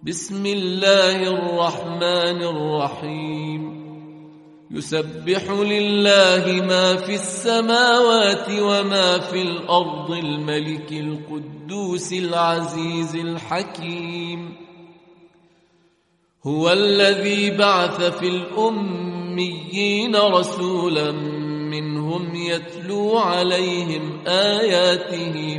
بسم الله الرحمن الرحيم يسبح لله ما في السماوات وما في الأرض الملك القدوس العزيز الحكيم هو الذي بعث في الأميين رسولا منهم يتلو عليهم آياته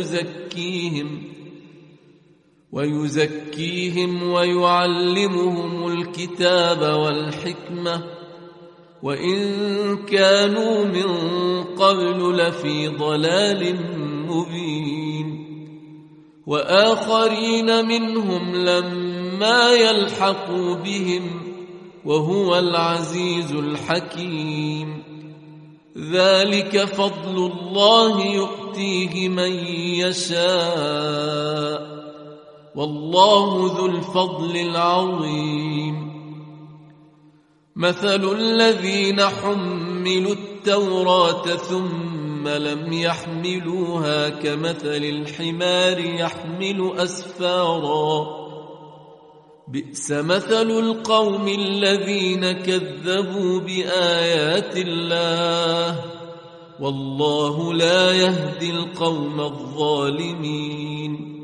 ويزكيهم ويعلمهم الكتاب والحكمة وإن كانوا من قبل لفي ضلال مبين وآخرين منهم لما يلحقوا بهم وهو العزيز الحكيم ذلك فضل الله يؤتيه من يشاء والله ذو الفضل العظيم مثل الذين حملوا التوراة ثم لم يحملوها كمثل الحمار يحمل أسفارا بئس مثل القوم الذين كذبوا بآيات الله والله لا يهدي القوم الظالمين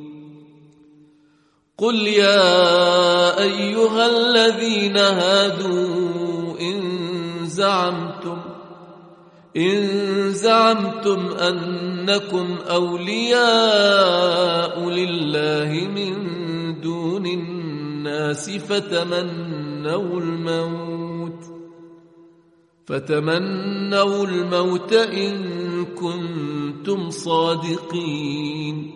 قل يا أيها الذين هادوا إن زعمتم أنكم أولياء لله من دون الناس فتمنوا الموت إن كنتم صادقين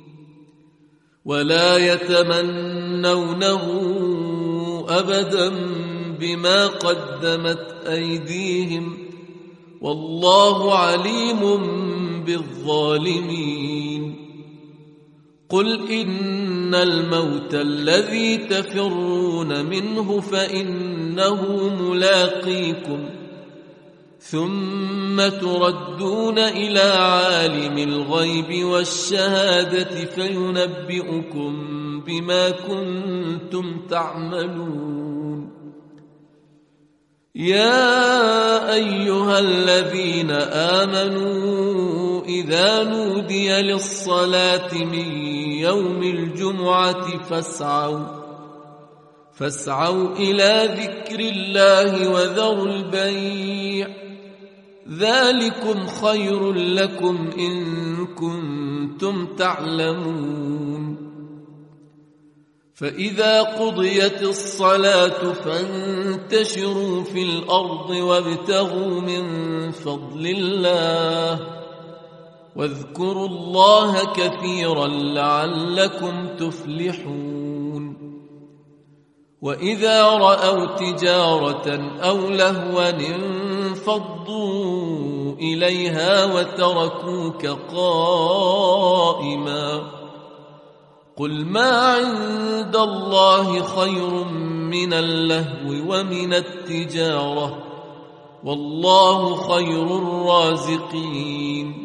ولا يتمنونه أبدا بما قدمت أيديهم والله عليم بالظالمين قل إن الموت الذي تفرون منه فإنه ملاقيكم ثم تردون إلى عالم الغيب والشهادة فينبئكم بما كنتم تعملون يا أيها الذين آمنوا إذا نودي للصلاة من يوم الجمعة فاسعوا إلى ذكر الله وذروا البيع ذلكم خير لكم إن كنتم تعلمون فإذا قضيت الصلاة فانتشروا في الأرض وابتغوا من فضل الله واذكروا الله كثيرا لعلكم تفلحون وإذا رأوا تجارة أو لهوا انفضوا إليها وتركوك قائما قل ما عند الله خير من اللهو ومن التجارة والله خير الرازقين